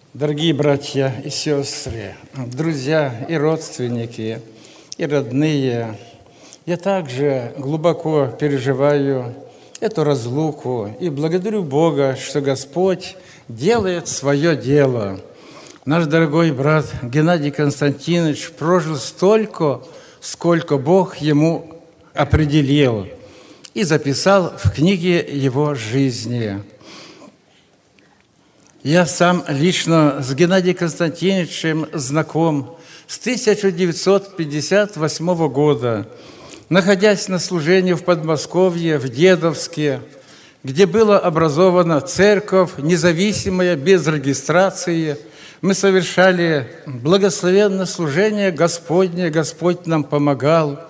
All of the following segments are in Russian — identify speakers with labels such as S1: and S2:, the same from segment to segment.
S1: Дорогие братья и сестры, друзья и родственники, и родные, я также глубоко переживаю эту разлуку и благодарю Бога, что Господь делает свое дело. Наш дорогой брат Геннадий Константинович прожил столько, сколько Бог ему определил и записал в книге его жизни. Я сам лично с Геннадием Константиновичем знаком с 1958 года, находясь на служении в Подмосковье, в Дедовске, где была образована церковь, независимая, без регистрации. Мы совершали благословенное служение Господне, Господь нам помогал.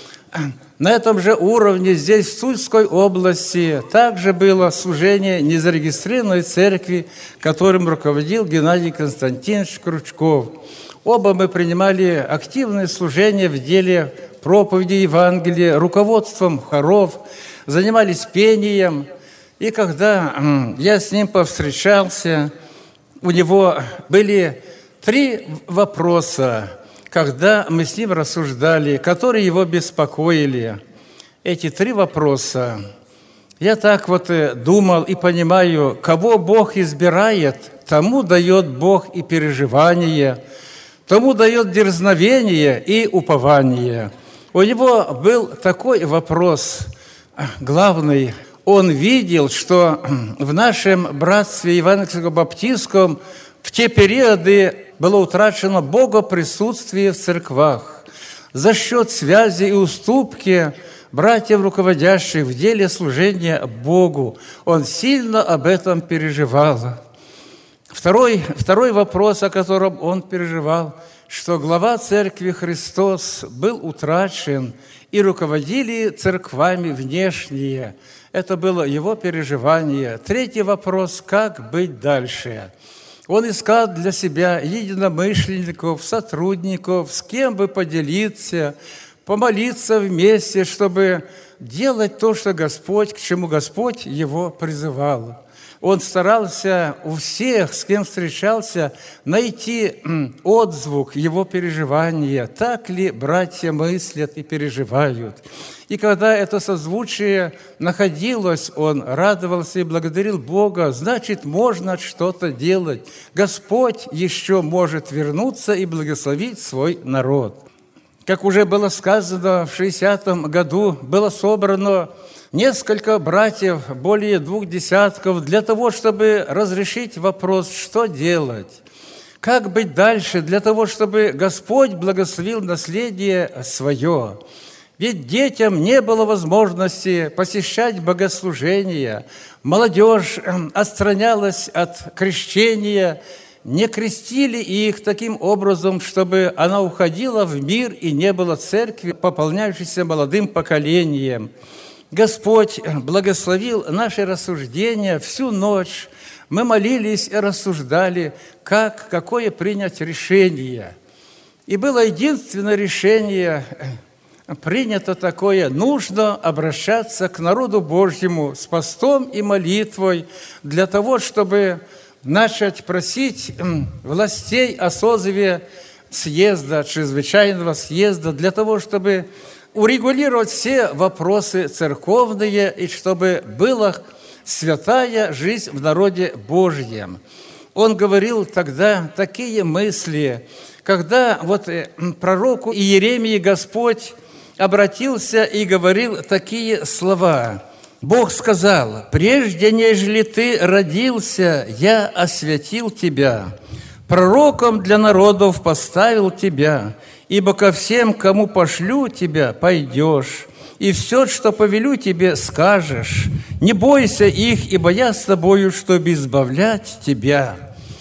S1: На этом же уровне здесь, в Тульской области, также было служение незарегистрированной церкви, которым руководил Геннадий Константинович Крючков. Оба мы принимали активное служение в деле проповеди Евангелия, руководством хоров, занимались пением. И когда я с ним повстречался, у него были 3 вопроса, когда мы с ним рассуждали, которые его беспокоили. Эти 3 вопроса. Я так думал и понимаю, кого Бог избирает, тому дает Бог и переживание, тому дает дерзновение и упование. У него был такой вопрос главный. Он видел, что в нашем братстве Евангельско-Баптистском в те периоды было утрачено богоприсутствие в церквах. За счет связи и уступки братьев, руководящих в деле служения Богу, он сильно об этом переживал. Второй вопрос, о котором он переживал, что глава Церкви Христос был утрачен, и руководили церквами внешние. Это было его переживание. 3 вопрос, как быть дальше? Он искал для себя единомышленников, сотрудников, с кем бы поделиться, помолиться вместе, чтобы делать то, что Господь, к чему Господь его призывал. Он старался у всех, с кем встречался, найти отзвук его переживания, так ли братья мыслят и переживают. И когда это созвучие находилось, он радовался и благодарил Бога, значит, можно что-то делать. Господь еще может вернуться и благословить свой народ. Как уже было сказано, в 60-м году было собрано несколько братьев, более 2 десятков, для того, чтобы разрешить вопрос, что делать, как быть дальше, для того, чтобы Господь благословил наследие свое. Ведь детям не было возможности посещать богослужения, молодежь отстранялась от крещения, не крестили их таким образом, чтобы она уходила в мир и не было церкви, пополняющейся молодым поколением. Господь благословил наши рассуждения всю ночь. Мы молились и рассуждали, какое принять решение. И было единственное решение, принято такое: нужно обращаться к народу Божьему с постом и молитвой для того, чтобы начать просить властей о созыве съезда, чрезвычайного съезда, для того, чтобы урегулировать все вопросы церковные и чтобы была святая жизнь в народе Божьем. Он говорил тогда такие мысли, когда пророку Иеремии Господь обратился и говорил такие слова. Бог сказал: «Прежде, нежели ты родился, я освятил тебя, пророком для народов поставил тебя, ибо ко всем, кому пошлю тебя, пойдешь, и все, что повелю тебе, скажешь. Не бойся их, ибо я с тобою, чтобы избавлять тебя».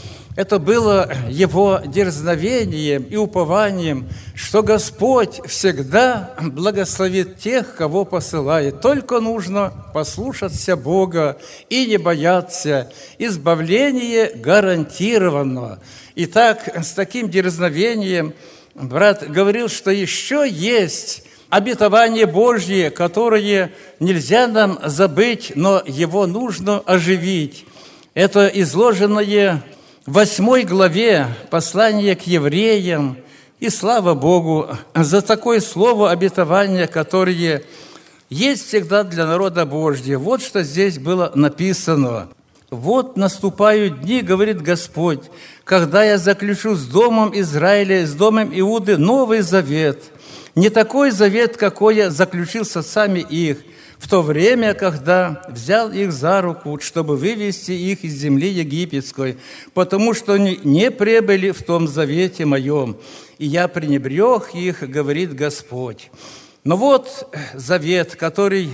S1: Это было его дерзновением и упованием, что Господь всегда благословит тех, кого посылает. Только нужно послушаться Бога и не бояться. Избавление гарантировано. Итак, с таким дерзновением брат говорил, что еще есть обетование Божье, которое нельзя нам забыть, но его нужно оживить. Это изложенное в 8 главе послания к евреям, и слава Богу за такое слово обетования, которое есть всегда для народа Божьего. Вот что здесь было написано. «Вот наступают дни, говорит Господь, когда я заключу с домом Израиля, с домом Иуды новый завет, не такой завет, какой я заключил с отцами их, в то время, когда взял их за руку, чтобы вывести их из земли египетской, потому что они не пребыли в том завете моем, и я пренебрег их, говорит Господь». Но вот завет, который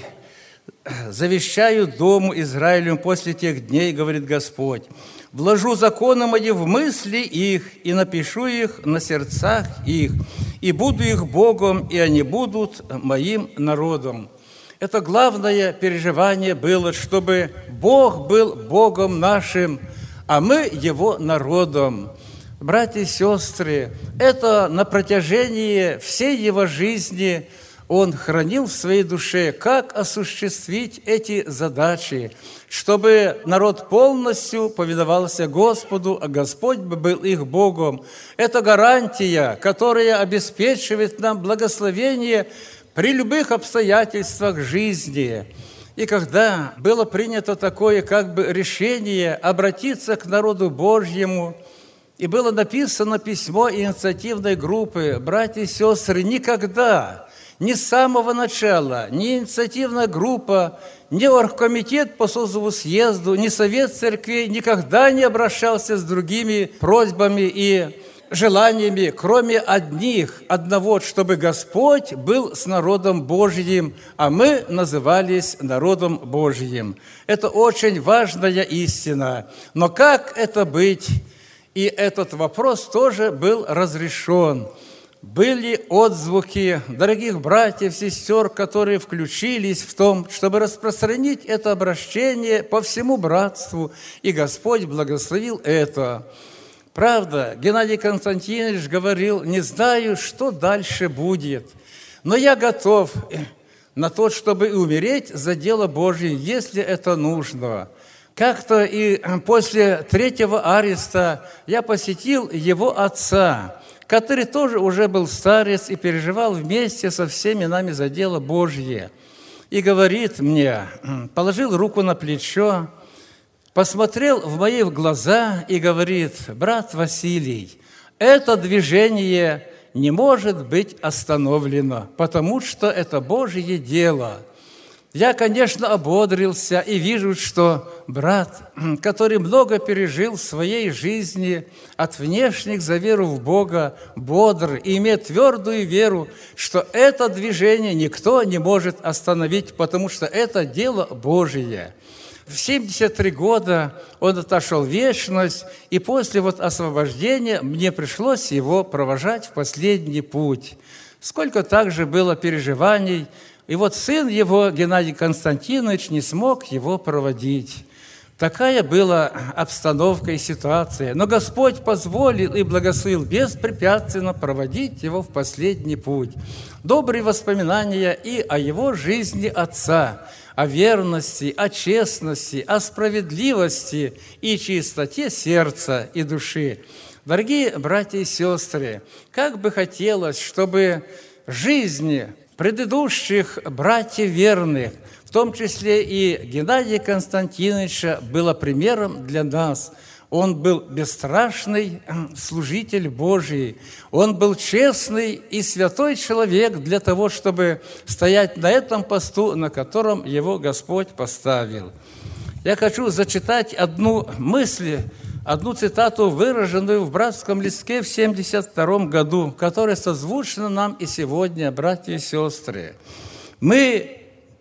S1: завещаю дому Израилю после тех дней, говорит Господь. «Вложу законы мои в мысли их, и напишу их на сердцах их, и буду их Богом, и они будут моим народом». Это главное переживание было, чтобы Бог был Богом нашим, а мы Его народом. Братья и сестры, это на протяжении всей Его жизни Он хранил в своей душе, как осуществить эти задачи, чтобы народ полностью повиновался Господу, а Господь был их Богом. Это гарантия, которая обеспечивает нам благословение при любых обстоятельствах жизни. И когда было принято такое решение обратиться к народу Божьему, и было написано письмо инициативной группы, братья и сестры, никогда, ни с самого начала, ни инициативная группа, ни оргкомитет по созыву съезду, ни совет церквей никогда не обращался с другими просьбами и желаниями, кроме одного, чтобы Господь был с народом Божьим, а мы назывались народом Божьим. Это очень важная истина. Но как это быть? И этот вопрос тоже был разрешен. Были отзвуки дорогих братьев, сестер, которые включились в том, чтобы распространить это обращение по всему братству, и Господь благословил это. Правда, Геннадий Константинович говорил: не знаю, что дальше будет, но я готов на то, чтобы умереть за дело Божье, если это нужно. Как-то и после 3-го ареста я посетил его отца, который тоже уже был старец и переживал вместе со всеми нами за дело Божье. И говорит мне, положил руку на плечо, посмотрел в мои глаза и говорит: брат Василий, это движение не может быть остановлено, потому что это Божье дело. Я, конечно, ободрился и вижу, что брат, который много пережил в своей жизни от внешних за веру в Бога, бодр и имеет твердую веру, что это движение никто не может остановить, потому что это дело Божие. В 73 года он отошел в вечность, и после освобождения мне пришлось его провожать в последний путь. Сколько также было переживаний, и сын его, Геннадий Константинович, не смог его проводить. Такая была обстановка и ситуация. Но Господь позволил и благословил беспрепятственно проводить его в последний путь. Добрые воспоминания и о его жизни отца, о верности, о честности, о справедливости и чистоте сердца и души. Дорогие братья и сестры, как бы хотелось, чтобы жизнь предыдущих братьев верных, в том числе и Геннадия Константиновича, была примером для нас. Он был бесстрашный служитель Божий, он был честный и святой человек для того, чтобы стоять на этом посту, на котором его Господь поставил. Я хочу зачитать одну мысль, одну цитату, выраженную в братском листке в 1972 году, которая созвучна нам и сегодня, братья и сестры. «Мы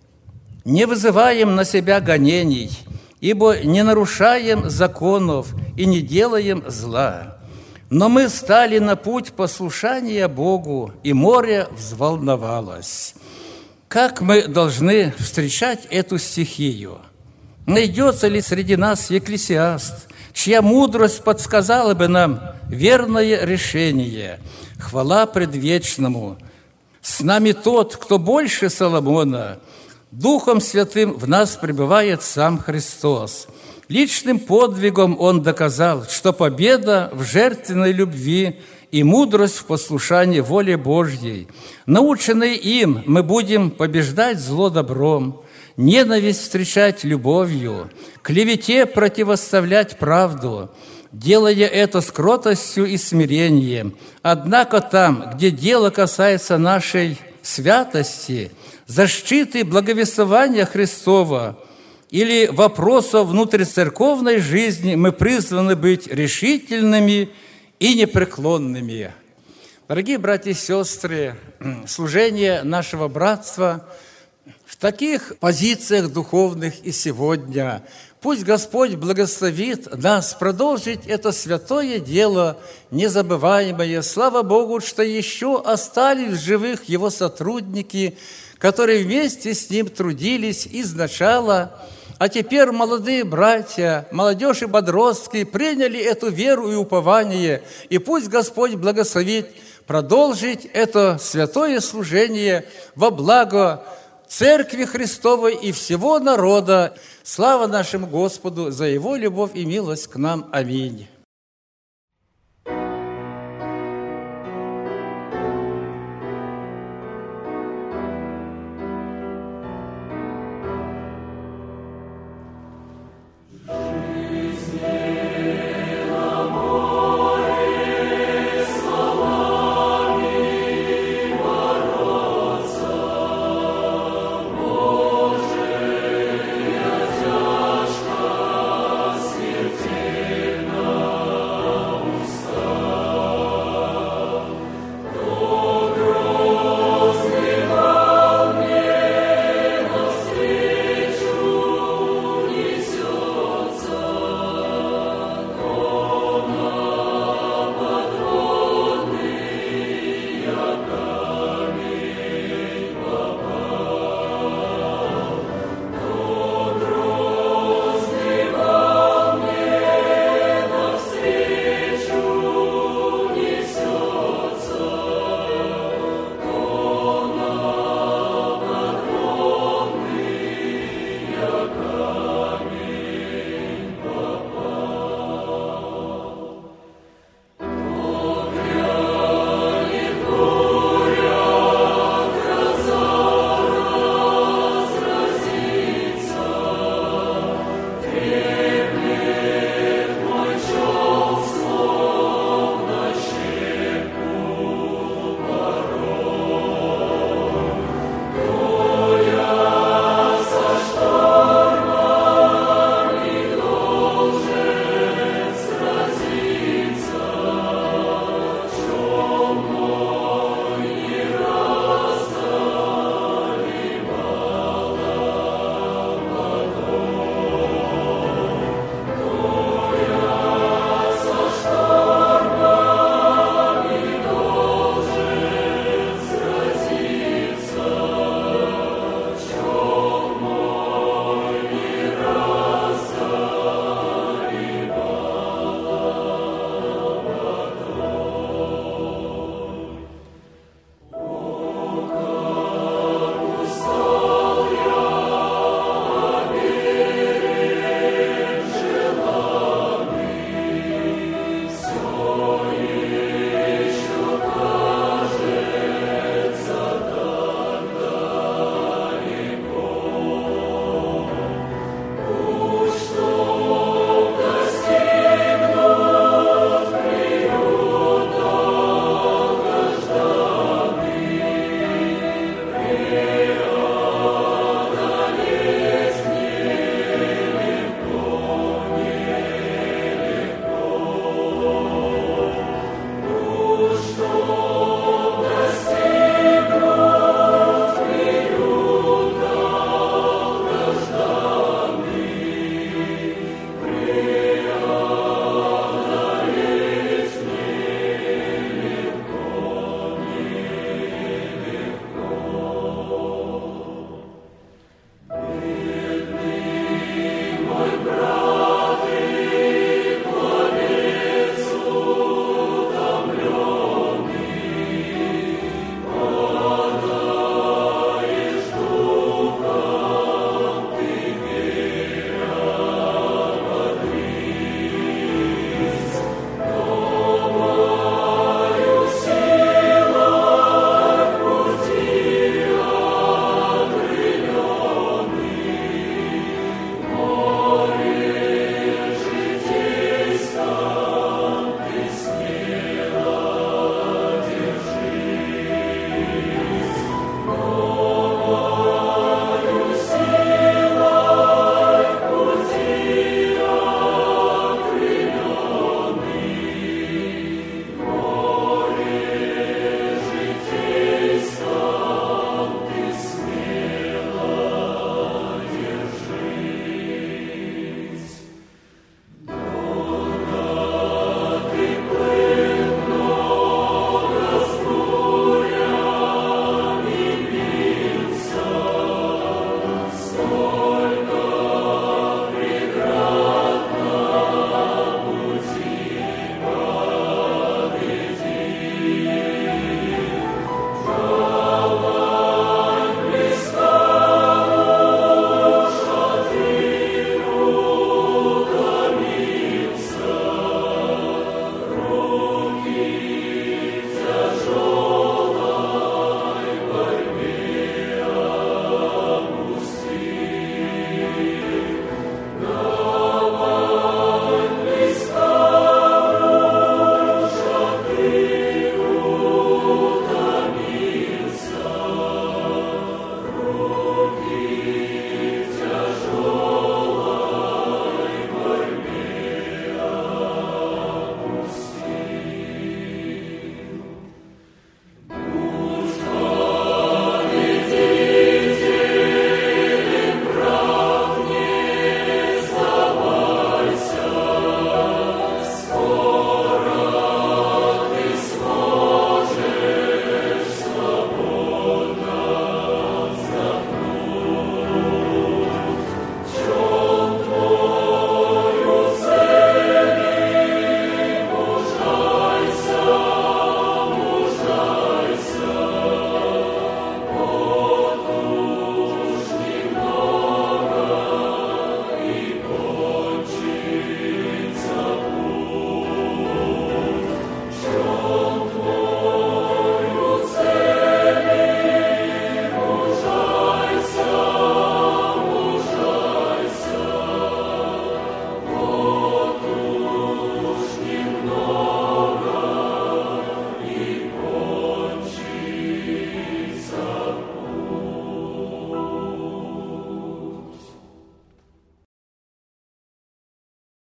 S1: не вызываем на себя гонений, ибо не нарушаем законов и не делаем зла. Но мы стали на путь послушания Богу, и море взволновалось». Как мы должны встречать эту стихию? Найдется ли среди нас екклесиаст, чья мудрость подсказала бы нам верное решение? Хвала предвечному! С нами тот, кто больше Соломона, Духом Святым в нас пребывает сам Христос. Личным подвигом он доказал, что победа в жертвенной любви и мудрость в послушании воле Божьей. Наученные им, мы будем побеждать зло добром, ненависть встречать любовью, клевете противоставлять правду, делая это с кротостью и смирением. Однако там, где дело касается нашей святости, защиты благовествования Христова или вопросов внутрицерковной жизни, мы призваны быть решительными и непреклонными. Дорогие братья и сестры, служение нашего братства в таких позициях духовных и сегодня. Пусть Господь благословит нас продолжить это святое дело, незабываемое. Слава Богу, что еще остались в живых Его сотрудники, которые вместе с Ним трудились изначала. А теперь молодые братья, молодежь и подростки приняли эту веру и упование. И пусть Господь благословит продолжить это святое служение во благо Церкви Христовой и всего народа. Слава нашему Господу за Его любовь и милость к нам. Аминь.